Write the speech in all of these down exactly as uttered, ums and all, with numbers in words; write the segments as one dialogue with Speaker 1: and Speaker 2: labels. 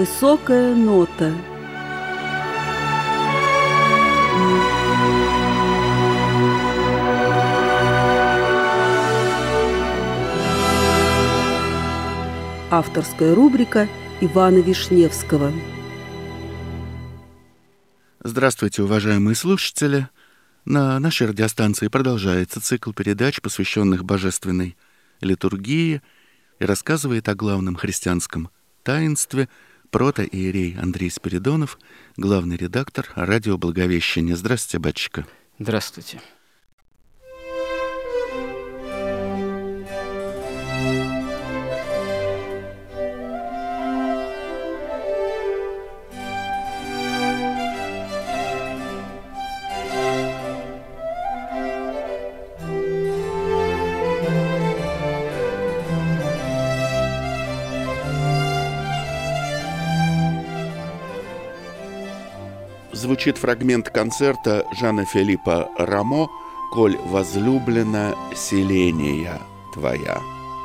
Speaker 1: Высокая нота. Авторская рубрика Ивана Вишневского.
Speaker 2: Здравствуйте, уважаемые слушатели! На нашей радиостанции продолжается цикл передач, посвященных божественной литургии, и рассказывает о главном христианском таинстве протоиерей Андрей Спиридонов, главный редактор радио Благовещение. Здравствуйте, батюшка.
Speaker 3: Здравствуйте.
Speaker 2: Звучит фрагмент концерта Жана-Филиппа Рамо «Коль возлюблена селения твоя».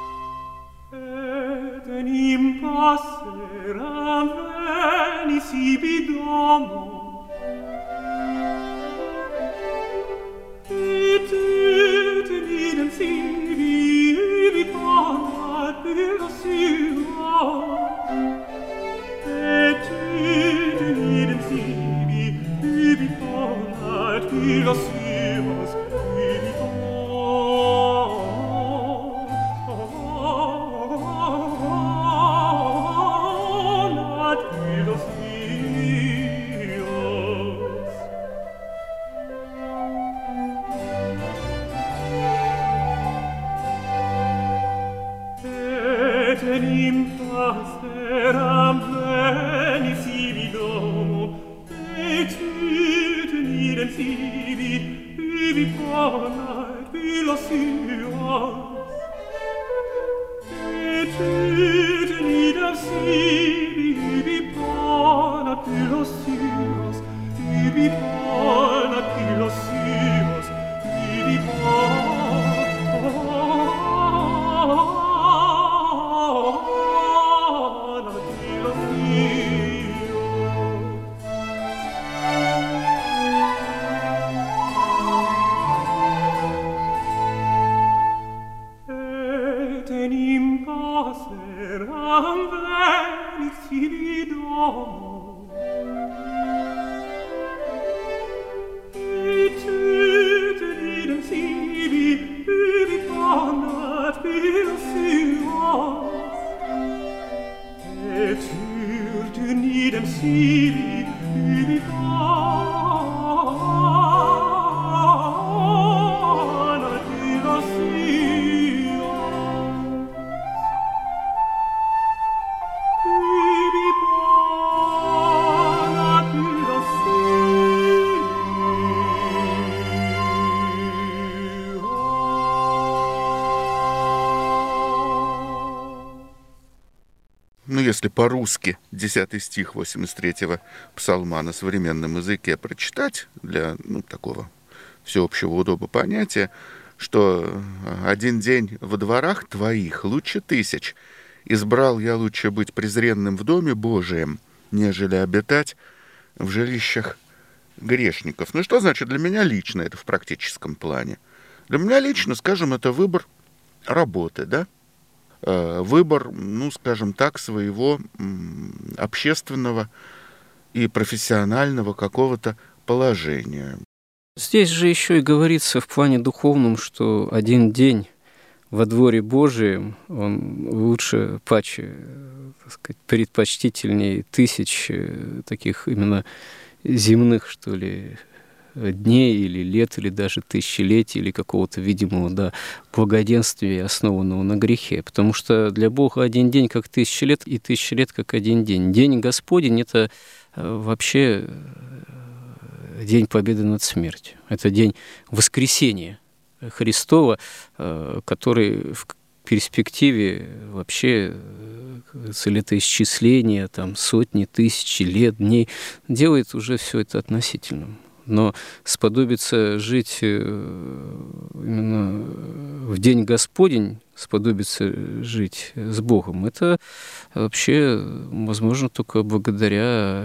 Speaker 2: Если по-русски десятый стих восемьдесят третьего псалма на современном языке прочитать для ну, такого всеобщего удобного понятия, что один день во дворах твоих лучше тысяч. Избрал я лучше быть презренным в доме Божием, нежели обитать в жилищах грешников. Ну, что значит для меня лично это в практическом плане? Для меня лично, скажем, это выбор работы, да? Выбор, ну, скажем так, своего общественного и профессионального какого-то положения.
Speaker 3: Здесь же еще и говорится в плане духовном, что один день во дворе Божием, он лучше, паче, так сказать, предпочтительнее тысяч таких именно земных, что ли, дней или лет, или даже тысячелетий, или какого-то видимого да, благоденствия, основанного на грехе. Потому что для Бога один день как тысяча лет, и тысяча лет как один день. День Господень – это вообще день победы над смертью. Это день воскресения Христова, который в перспективе вообще летоисчисления, там, сотни, тысячи лет, дней, делает уже все это относительным. Но сподобиться жить именно в день Господень, сподобиться жить с Богом, это вообще возможно только благодаря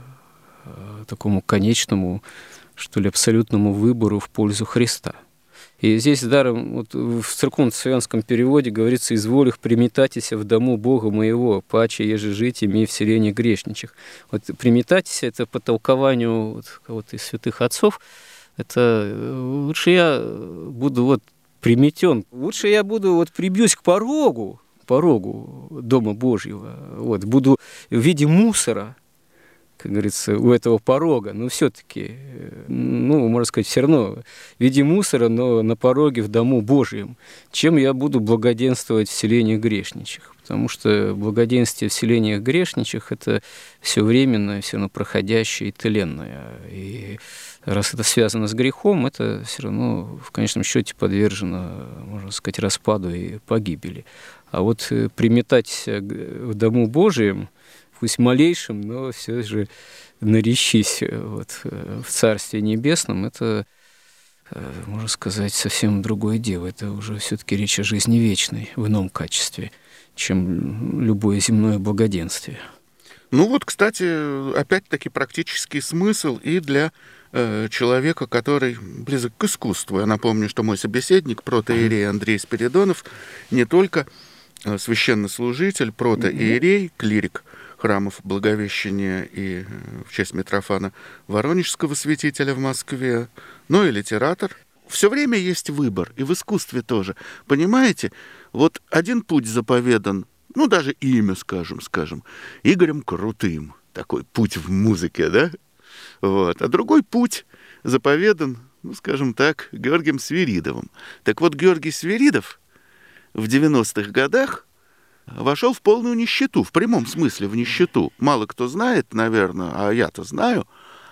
Speaker 3: такому конечному, что ли, абсолютному выбору в пользу Христа. И здесь даром, вот в церковно-славянском переводе говорится: «Изволих приметатися в дому Бога моего, паче еже жить имей вселение грешничих». Вот приметатися — это по толкованию вот кого-то из святых отцов, это лучше я буду вот приметен, лучше я буду вот прибьюсь к порогу, порогу Дома Божьего, вот, буду в виде мусора, как говорится, у этого порога, но все-таки, ну, можно сказать, все равно в виде мусора, но на пороге в Дому Божьем, чем я буду благоденствовать в селениях грешничих. Потому что благоденствие в селениях грешничих — это все временное, все равно проходящее и тленное. И раз это связано с грехом, это все равно в конечном счете подвержено, можно сказать, распаду и погибели. А вот приметать в Дому Божьем, пусть малейшим, но все же наречись вот в Царстве Небесном, это, можно сказать, совсем другое дело. Это уже все-таки речь о жизни вечной в ином качестве, чем любое земное благоденствие.
Speaker 2: Ну вот, кстати, опять-таки практический смысл и для э, человека, который близок к искусству. Я напомню, что мой собеседник, протоиерей Андрей Спиридонов, не только э, священнослужитель, протоиерей, клирик храмов Благовещения и в честь Митрофана Воронежского святителя в Москве, но и литератор. Все время есть выбор, и в искусстве тоже. Понимаете, вот один путь заповедан, ну, даже имя, скажем, скажем, Игорем Крутым, такой путь в музыке, да? Вот. А другой путь заповедан, ну, скажем так, Георгием Свиридовым. Так вот, Георгий Свиридов в девяностых годах вошел в полную нищету, в прямом смысле в нищету. Мало кто знает, наверное, а я-то знаю,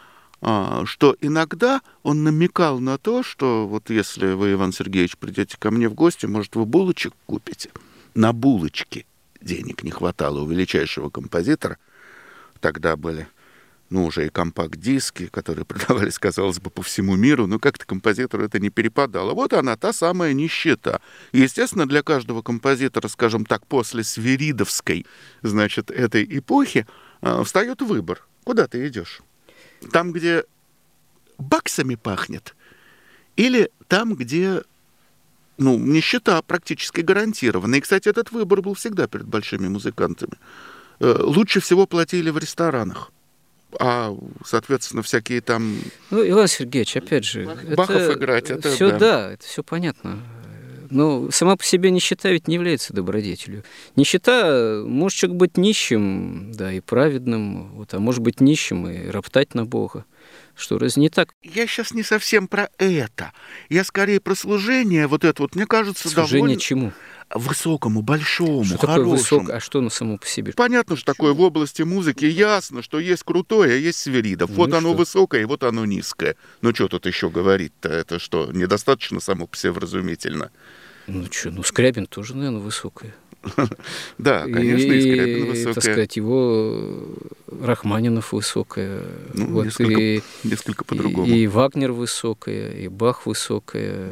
Speaker 2: что иногда он намекал на то, что вот если вы, Иван Сергеевич, придете ко мне в гости, может, вы булочек купите. На булочки денег не хватало у величайшего композитора. Тогда были, ну, уже и компакт-диски, которые продавались, казалось бы, по всему миру, но как-то композитору это не перепадало. Вот она, та самая нищета. И, естественно, для каждого композитора, скажем так, после свиридовской, значит, этой эпохи, э, встает выбор. Куда ты идешь? Там, где баксами пахнет, или там, где, ну, нищета практически гарантирована. И, кстати, этот выбор был всегда перед большими музыкантами. Э, лучше всего платили в ресторанах. А, соответственно, всякие там...
Speaker 3: Ну, Иван Сергеевич, опять же...
Speaker 2: Бахов
Speaker 3: это
Speaker 2: играть, это
Speaker 3: все,
Speaker 2: да.
Speaker 3: да, это все понятно. Но сама по себе нищета ведь не является добродетелью. Нищета, может человек быть нищим, да, и праведным, вот, а может быть нищим и роптать на Бога. Что, разве не так?
Speaker 2: Я сейчас не совсем про это. Я скорее про служение, вот это вот, мне кажется,
Speaker 3: служение
Speaker 2: довольно...
Speaker 3: чему?
Speaker 2: Высокому, большому,
Speaker 3: что
Speaker 2: хорошему.
Speaker 3: Такое высок... А что оно само по себе?
Speaker 2: Понятно, что такое в области музыки. Ясно, что есть крутое, а есть Свиридов. Ну вот оно что? Высокое, и вот оно низкое. Ну, что тут еще говорить-то? Это что, недостаточно само по себе вразумительно?
Speaker 3: Ну, что, ну, Скрябин тоже, наверное, высокое.
Speaker 2: Да, конечно, и Скрябин высокое.
Speaker 3: Так сказать, его Рахманинов высокое.
Speaker 2: Ну, несколько по-другому.
Speaker 3: И Вагнер высокое, и Бах высокое,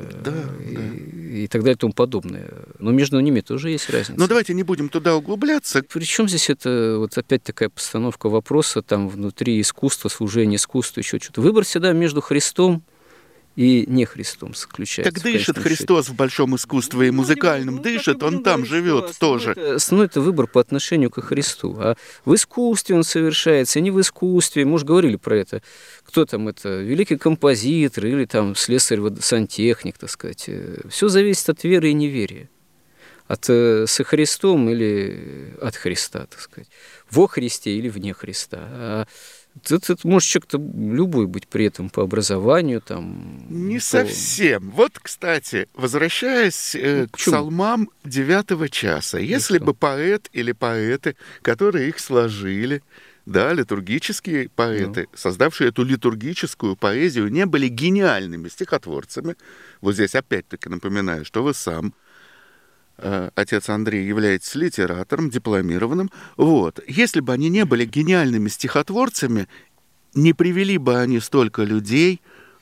Speaker 3: и так далее, и тому подобное. Но между ними тоже есть разница.
Speaker 2: Но давайте не будем туда углубляться.
Speaker 3: Причем здесь это вот опять такая постановка вопроса, там внутри искусства, служения искусства, еще что-то. Выбор всегда между Христом и не Христом заключается.
Speaker 2: Так дышит Христос счете. В большом искусстве и музыкальном, ну, дышит, он там живет тоже.
Speaker 3: Это, основной это выбор по отношению к Христу. А в искусстве он совершается, не в искусстве. Мы уже говорили про это. Кто там это? Великий композитор или там слесарь-сантехник, так сказать. Все зависит от веры и неверия. От со Христом или от Христа, так сказать. Во Христе или вне Христа. А Это, это может человек-то любой быть при этом по образованию. Там,
Speaker 2: Не
Speaker 3: по...
Speaker 2: совсем. Вот, кстати, возвращаясь э, к псалмам девятого часа, если бы поэт или поэты, которые их сложили, да, литургические поэты, ну. создавшие эту литургическую поэзию, не были гениальными стихотворцами, вот здесь опять-таки напоминаю, что вы сам, отец Андрей, является литератором, дипломированным. Вот. Если бы они не были гениальными стихотворцами, не привели бы они столько людей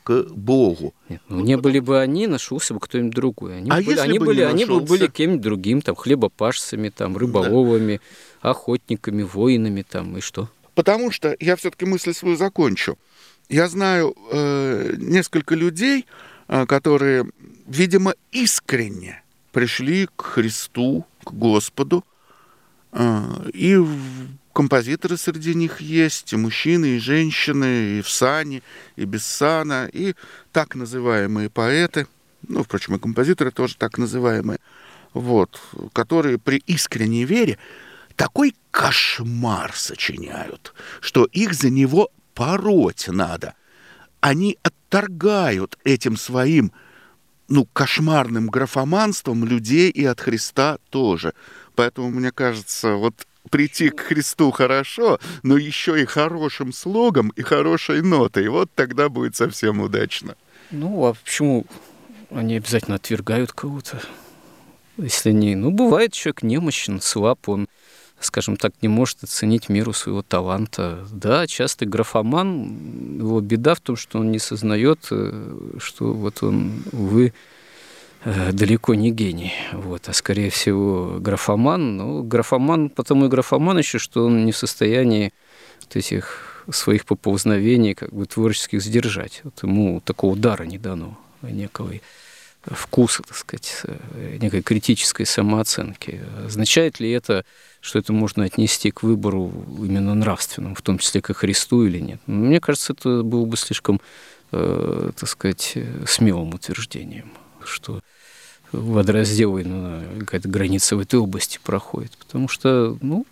Speaker 2: к Богу.
Speaker 3: Нет, ну, не были бы они, нашелся бы кто-нибудь другой. Они,
Speaker 2: а
Speaker 3: были,
Speaker 2: если
Speaker 3: они,
Speaker 2: бы
Speaker 3: были,
Speaker 2: не
Speaker 3: они бы
Speaker 2: нашелся?
Speaker 3: были кем-нибудь другим, там, хлебопашцами, там, рыболовами, да. охотниками, воинами, там, и что?
Speaker 2: Потому что, я все-таки мысль свою закончу, я знаю э, несколько людей, э, которые, видимо, искренне пришли к Христу, к Господу, э, и композиторы среди них есть, и мужчины, и женщины, и в сане, и без сана, и так называемые поэты, ну, впрочем, и композиторы тоже так называемые, вот, которые при искренней вере такой кошмар сочиняют, что их за него пороть надо. Они отторгают этим своим, ну, кошмарным графоманством людей и от Христа тоже. Поэтому, мне кажется, вот прийти к Христу хорошо, но еще и хорошим слогом и хорошей нотой. Вот тогда будет совсем удачно.
Speaker 3: Ну, а почему они обязательно отвергают кого-то? Если не... Ну, бывает, человек немощен, слаб, он, скажем так, не может оценить меру своего таланта. Да, часто графоман, его беда в том, что он не сознает, что вот он, увы, далеко не гений, вот, а скорее всего графоман. Но графоман, потому и графоман еще, что он не в состоянии вот этих своих поползновений как бы творческих сдержать. Вот ему такого дара не дано, некого вкуса, так сказать, некой критической самооценки. Означает ли это, что это можно отнести к выбору именно нравственному, в том числе ко Христу или нет? Мне кажется, это было бы слишком, э, так сказать, смелым утверждением, что водораздел, ну, какая-то граница в этой области проходит. Потому что, ну,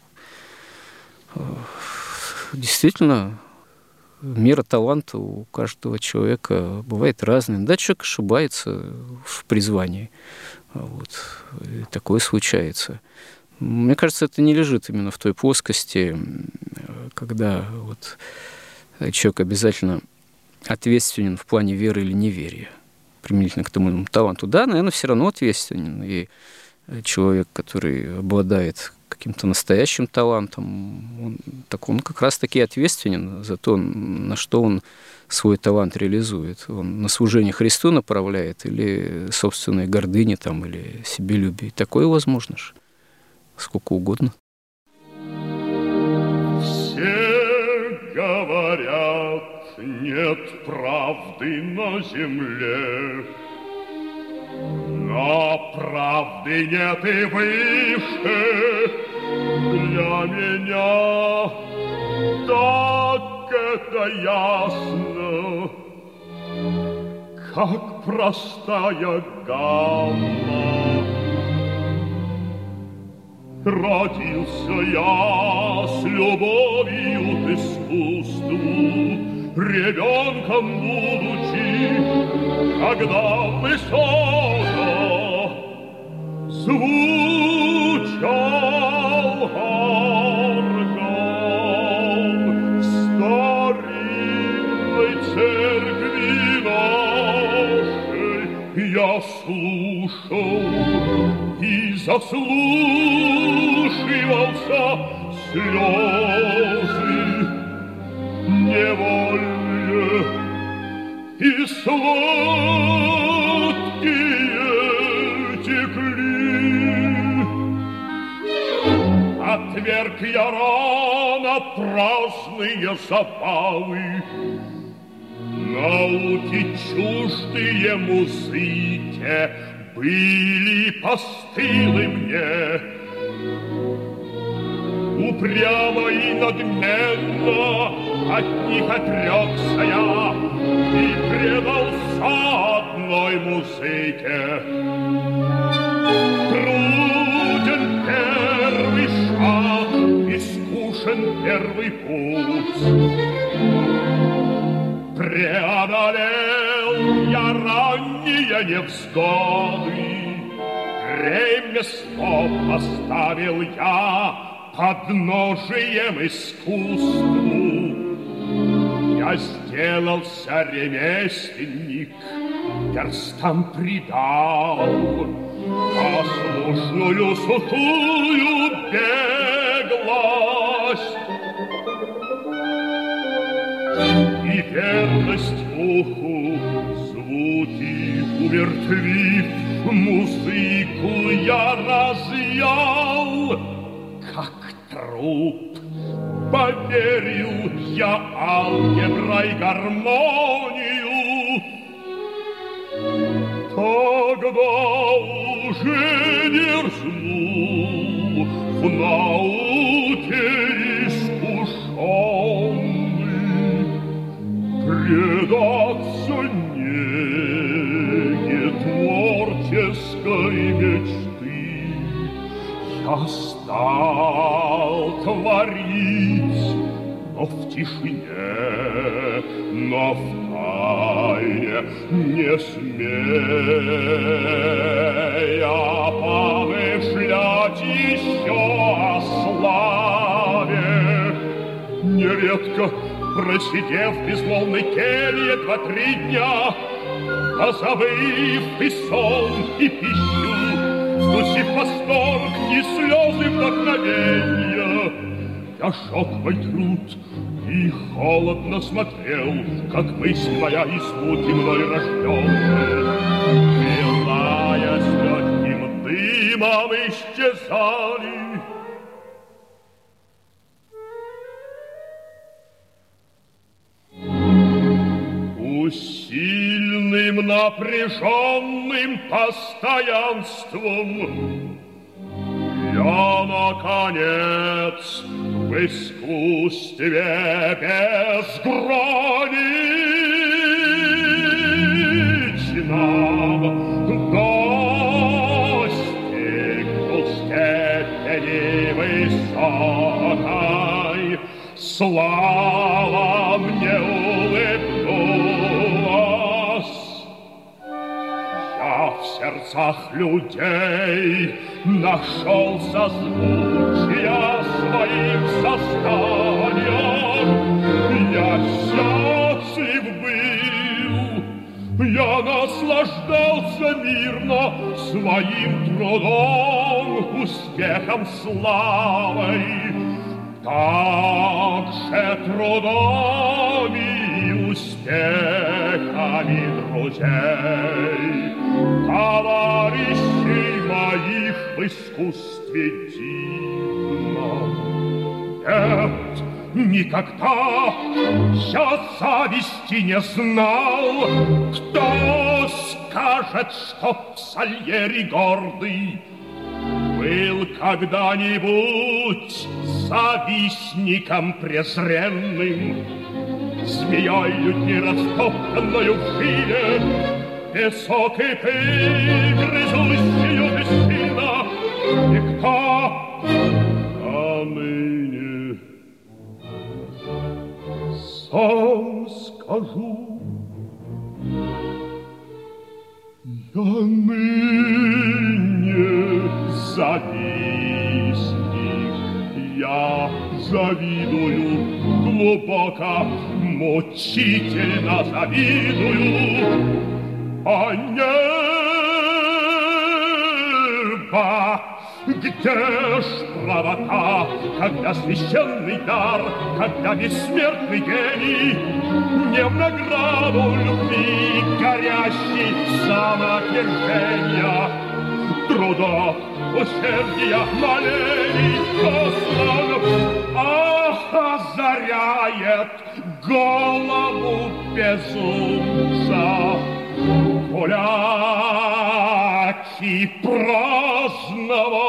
Speaker 3: действительно, мера таланта у каждого человека бывает разная. Да, человек ошибается в призвании. Вот. И такое случается. Мне кажется, это не лежит именно в той плоскости, когда вот человек обязательно ответственен в плане веры или неверия, применительно к тому таланту. Да, наверное, все равно ответственен. И человек, который обладает каким-то настоящим талантом, он, так, он как раз-таки ответственен за то, на что он свой талант реализует. Он на служение Христу направляет или собственной гордыне там, или себелюбие. Такое возможно же. Сколько угодно.
Speaker 4: Все говорят, нет правды на земле, но правды нет и выше. Для меня так это ясно, как простая гамма. Родился я с любовью к искусству, ребенком будучи, когда высоко звучал орган в старинной церкви нашей. Я слушал и заслушивался слезы невольные и сладкие текли. Отверг я рано праздные забавы, науки чуждые музыке были постылы мне. Упрямо и надменно от них отрекся я и предался одной музыке. Труден первый шаг, искушен первый путь. Преодолел я ранние невзгоды, ремесло поставил я подножием искусству. Я сделался ремесленник, перстам придал послушную сухую беглость. И верность духу звуки умертвив, музыку я разъял, как труп. Поверил я алгеброй гармонию, тогда уже дерзнул в науке искушенный предаться неге творческой мечты. Я стал творить, но в тишине, но в тайне, не смея помышлять еще о славе. Нередко, просидев в безмолвной келье два-три дня, позабыв и сон, и пищу, вкусив восторг и слезы вдохновенья, я сжег мой труд и холодно смотрел, как мысль моя из муки мной рожденная, плелаясь легким дымом, исчезали. Усильным напряженным постоянством я, наконец, в искусстве безграничном достигнул степени высокой. Слава мне улыбнулась. Я в сердцах людей нашел созвучия своим созданием. Я счастлив был, я наслаждался мирно своим трудом, успехом, славой. Также трудами и успехами друзей, товарищей моих в искусстве дивном. Нет, никогда я зависти не знал. Кто скажет, что Сальери гордый был когда-нибудь завистником презренным, змеёю не растоптанною в жиле, песок и пыль, грызущую бессильно. Никто, а ныне сам скажу, я ныне завистник, я завидую глубоко, мучительно завидую. А небо, где ж правота, когда священный дар, когда бессмертный гений не в награду любви горящий самоотвержения, трудов, усердия, молений, посланов, ах, озаряет голову безумца. Гуляки праздного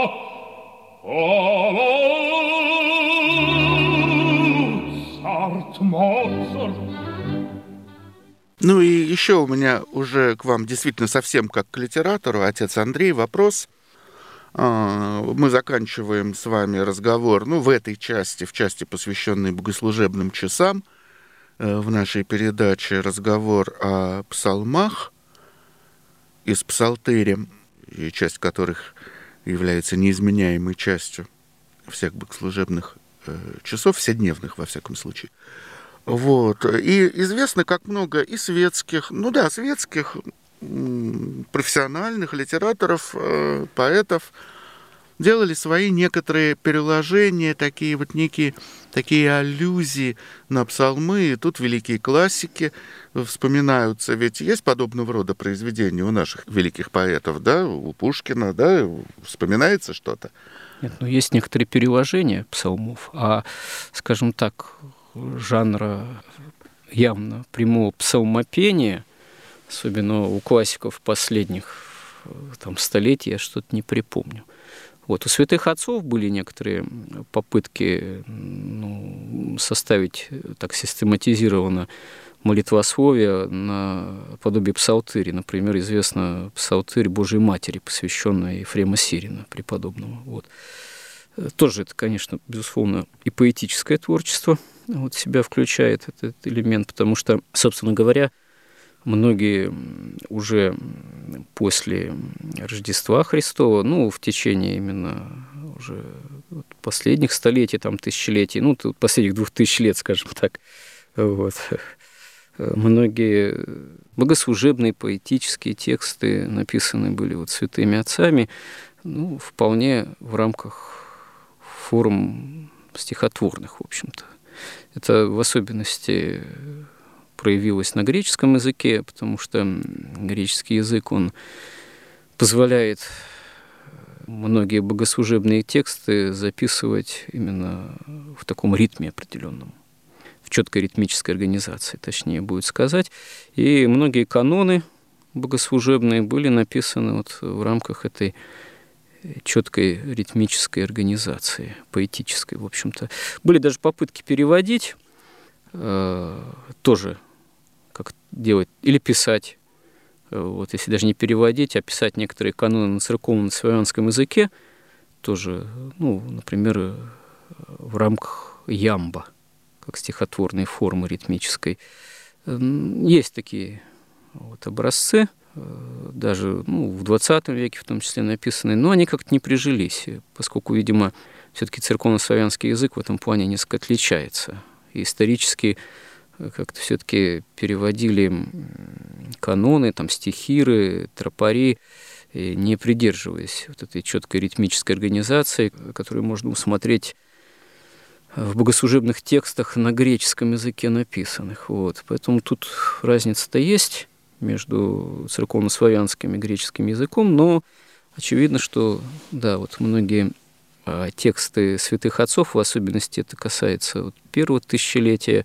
Speaker 4: Моцарт, Моцарт.
Speaker 2: Ну и еще у меня уже к вам действительно совсем как к литератору, отец Андрей, вопрос. Мы заканчиваем с вами разговор, ну, в этой части, в части, посвященной богослужебным часам, в нашей передаче разговор о псалмах из псалтыря, и часть которых является неизменяемой частью всех богослужебных часов, вседневных, во всяком случае. Вот. И известно, как много и светских, ну да, светских, профессиональных литераторов, поэтов делали свои некоторые переложения, такие вот некие такие аллюзии на псалмы. И тут великие классики вспоминаются. Ведь есть подобного рода произведения у наших великих поэтов, да, у Пушкина, да, вспоминается что-то?
Speaker 3: Нет, ну, есть некоторые переложения псалмов, а, скажем так, жанра явно прямого псалмопения, особенно у классиков последних там, столетий, я что-то не припомню. Вот. У святых отцов были некоторые попытки ну, составить так систематизированно молитвословие на подобие псалтыри. Например, известна псалтырь Божией Матери, посвященная Ефрема Сирина, преподобному. Вот. Тоже это, конечно, безусловно, и поэтическое творчество вот, себя включает этот элемент, потому что, собственно говоря, многие уже после Рождества Христова, ну, в течение именно уже последних столетий, там, тысячелетий, ну, последних двух тысяч лет, скажем так, вот, многие богослужебные поэтические тексты написаны были вот святыми отцами, ну, вполне в рамках форм стихотворных, в общем-то. Это в особенности проявилось на греческом языке, потому что греческий язык, он позволяет многие богослужебные тексты записывать именно в таком ритме определенном, в четкой ритмической организации, точнее будет сказать. И многие каноны богослужебные были написаны вот в рамках этой четкой ритмической организации, поэтической, в общем-то. Были даже попытки переводить, э, тоже как делать, или писать, вот, если даже не переводить, а писать некоторые каноны на церковном, на славянском языке, тоже, ну, например, в рамках ямба, как стихотворной формы ритмической. Есть такие вот образцы, даже ну, в двадцатом веке в том числе написанные, но они как-то не прижились, поскольку, видимо, все-таки церковно-славянский язык в этом плане несколько отличается. И исторически как-то все-таки переводили каноны, там, стихиры, тропари, не придерживаясь вот этой четкой ритмической организации, которую можно усмотреть в богослужебных текстах на греческом языке написанных. Вот. Поэтому тут разница-то есть между церковно-славянским и греческим языком, но очевидно, что да, вот многие а, тексты святых отцов, в особенности это касается вот, первого тысячелетия,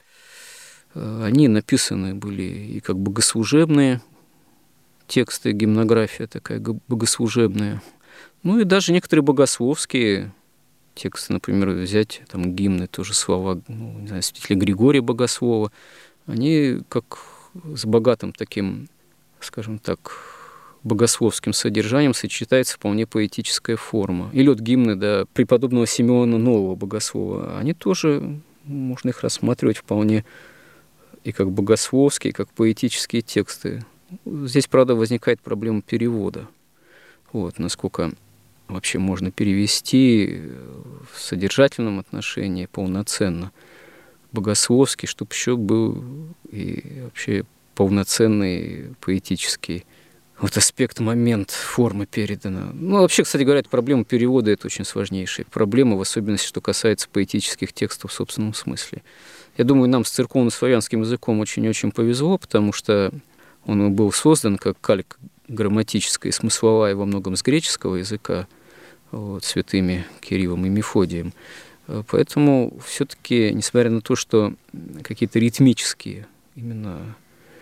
Speaker 3: а, они написаны были и как богослужебные тексты, гимнография такая богослужебная, ну и даже некоторые богословские тексты, например, взять там гимны, тоже слова, ну, не знаю, святителя Григория Богослова, они как с богатым таким, скажем так, богословским содержанием сочетается вполне поэтическая форма. Или вот гимны да, преподобного Симеона Нового Богослова, они тоже, можно их рассматривать вполне и как богословские, и как поэтические тексты. Здесь, правда, возникает проблема перевода. Вот, насколько вообще можно перевести в содержательном отношении полноценно богословский, чтобы еще был и вообще полноценный поэтический вот аспект, момент, формы передана. Ну, вообще, кстати говоря, проблема перевода – это очень сложнейшая проблема, в особенности, что касается поэтических текстов в собственном смысле. Я думаю, нам с церковно-славянским языком очень-очень повезло, потому что он был создан как калька грамматическая и смысловая во многом с греческого языка, вот, святыми Кириллом и Мефодием. Поэтому все-таки, несмотря на то, что какие-то ритмические именно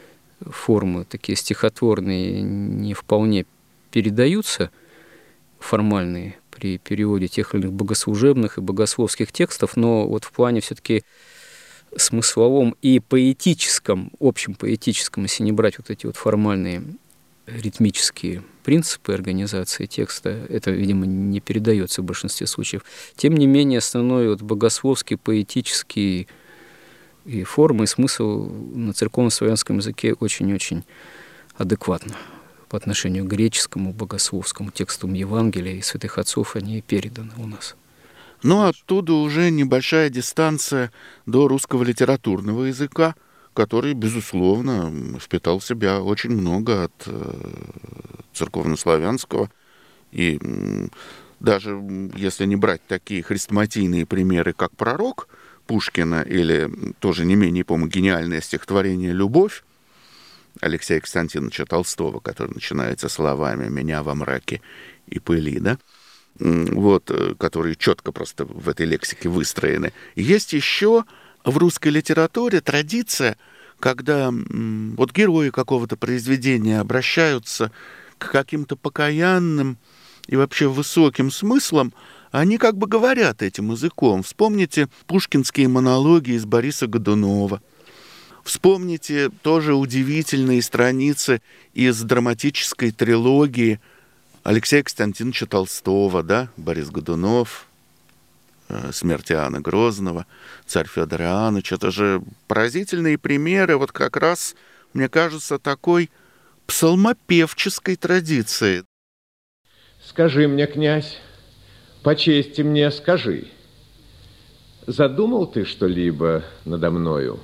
Speaker 3: формы, такие стихотворные, не вполне передаются, формальные, при переводе тех или иных богослужебных и богословских текстов, но вот в плане все-таки смысловом и поэтическом, общем поэтическом, если не брать вот эти вот формальные ритмические принципы организации текста, это, видимо, не передается в большинстве случаев. Тем не менее, основной вот богословский, поэтический и форма, и смысл на церковно-славянском языке очень-очень адекватно по отношению к греческому, богословскому текстам Евангелия и святых отцов, они переданы у нас.
Speaker 2: Ну, оттуда уже небольшая дистанция до русского литературного языка, который, безусловно, впитал в себя очень много от э, церковно-славянского. И, даже если не брать такие хрестоматийные примеры, как «Пророк» Пушкина или тоже не менее, по-моему, гениальное стихотворение «Любовь» Алексея Константиновича Толстого, который начинается словами «меня во мраке и пыли», да? Вот, которые четко просто в этой лексике выстроены. Есть еще в русской литературе традиция, когда вот герои какого-то произведения обращаются к каким-то покаянным и вообще высоким смыслам, они как бы говорят этим языком. Вспомните пушкинские монологи из Бориса Годунова. Вспомните тоже удивительные страницы из драматической трилогии Алексея Константиновича Толстого, да, Борис Годунов, «Смерть Иоанна Грозного», «Царь Федор Иоаннович». Это же поразительные примеры, вот как раз, мне кажется, такой псалмопевческой традиции.
Speaker 5: Скажи мне, князь, по чести мне скажи, задумал ты что-либо надо мною?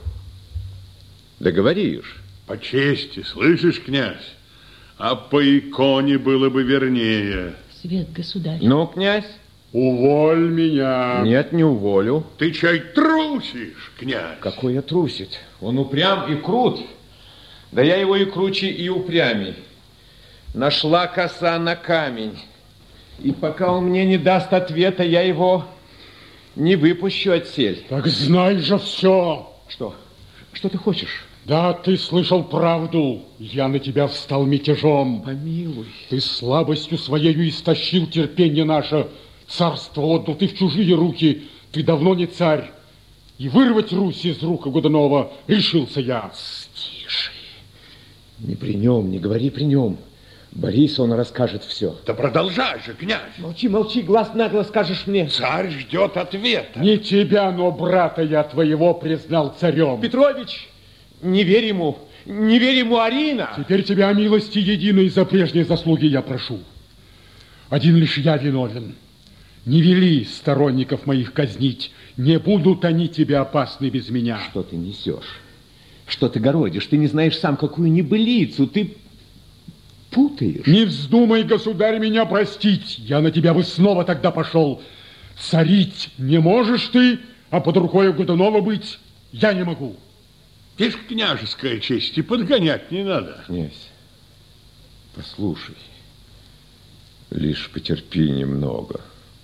Speaker 5: Да говоришь.
Speaker 6: По чести, слышишь, князь? А по иконе было бы вернее.
Speaker 7: Свет, государь.
Speaker 5: Ну, князь?
Speaker 6: Уволь меня.
Speaker 5: Нет, не уволю.
Speaker 6: Ты чай трусишь, князь?
Speaker 5: Какой я трусить? Он упрям и крут. Да я его и круче, и упрямей. Нашла коса на камень. И пока он мне не даст ответа, я его не выпущу отсель.
Speaker 6: Так знай же все.
Speaker 5: Что? Что ты хочешь?
Speaker 6: Да, ты слышал правду. Я на тебя встал мятежом.
Speaker 5: Помилуй.
Speaker 6: Ты слабостью своею истощил терпение наше. Царство отдал ты в чужие руки. Ты давно не царь. И вырвать Русь из рук Годунова решился я.
Speaker 5: Тише. Не при нем, не говори при нем. Борис, он расскажет все.
Speaker 6: Да продолжай же, князь.
Speaker 5: Молчи, молчи, глаз на глаз скажешь мне.
Speaker 6: Царь ждет ответа.
Speaker 8: Не тебя, но брата я твоего признал царем.
Speaker 5: Петрович, не верь ему, не верь ему, Арина.
Speaker 8: Теперь тебя о милости единой за прежние заслуги я прошу. Один лишь я виновен. Не вели сторонников моих казнить. Не будут они тебе опасны без меня.
Speaker 5: Что ты несешь? Что ты городишь? Ты не знаешь сам, какую небылицу. Ты путаешь.
Speaker 8: Не вздумай, государь, меня простить. Я на тебя бы снова тогда пошел. Царить не можешь ты, а под рукой Годунова быть я не могу.
Speaker 6: Ты ж княжеская честь, и подгонять не надо.
Speaker 5: Князь, послушай, лишь потерпи немного.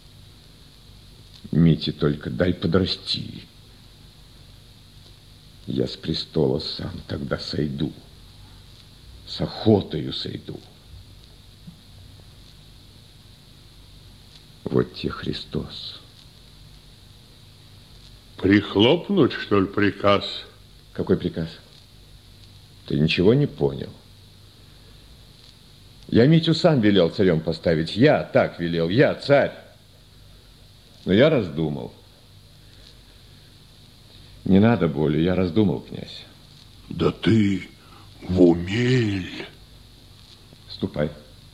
Speaker 5: Мите только дай подрасти. Я с престола сам тогда сойду. С охотою сойду. Вот те Христос.
Speaker 6: Прихлопнуть, что ли, приказ?
Speaker 5: Какой приказ? Ты ничего не понял. Я Митю сам велел царем поставить. Я так велел, я царь. Но я раздумал. Не надо боли, я раздумал, князь.
Speaker 6: Да ты в уме.
Speaker 5: Ступай.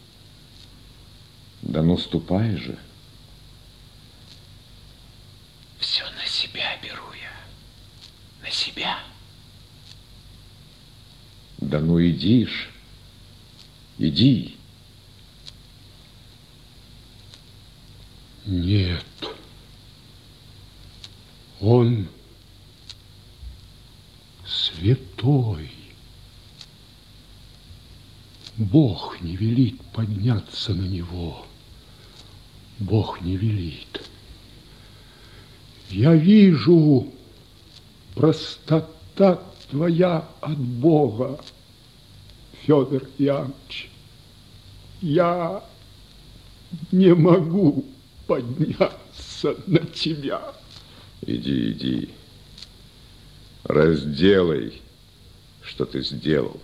Speaker 5: Да ну, ступай же.
Speaker 7: Все на себя беру я. На себя.
Speaker 5: Да ну, иди ж. Иди.
Speaker 8: Нет. Он святой. Бог не велит подняться на него. Бог не велит. Я вижу, простота твоя от Бога, Федор Иоаннович. Я не могу подняться на тебя.
Speaker 5: Иди, иди. Разделай, что ты сделал.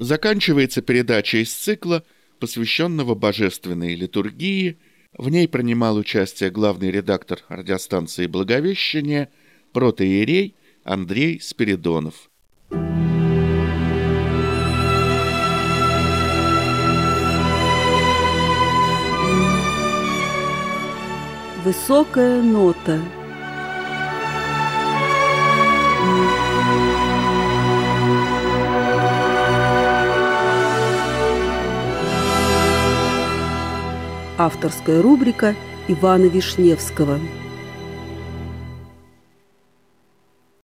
Speaker 2: Заканчивается передача из цикла, посвященного божественной литургии. В ней принимал участие главный редактор радиостанции «Благовещение», протоиерей Андрей Спиридонов.
Speaker 1: Высокая нота. Авторская рубрика Ивана Вишневского.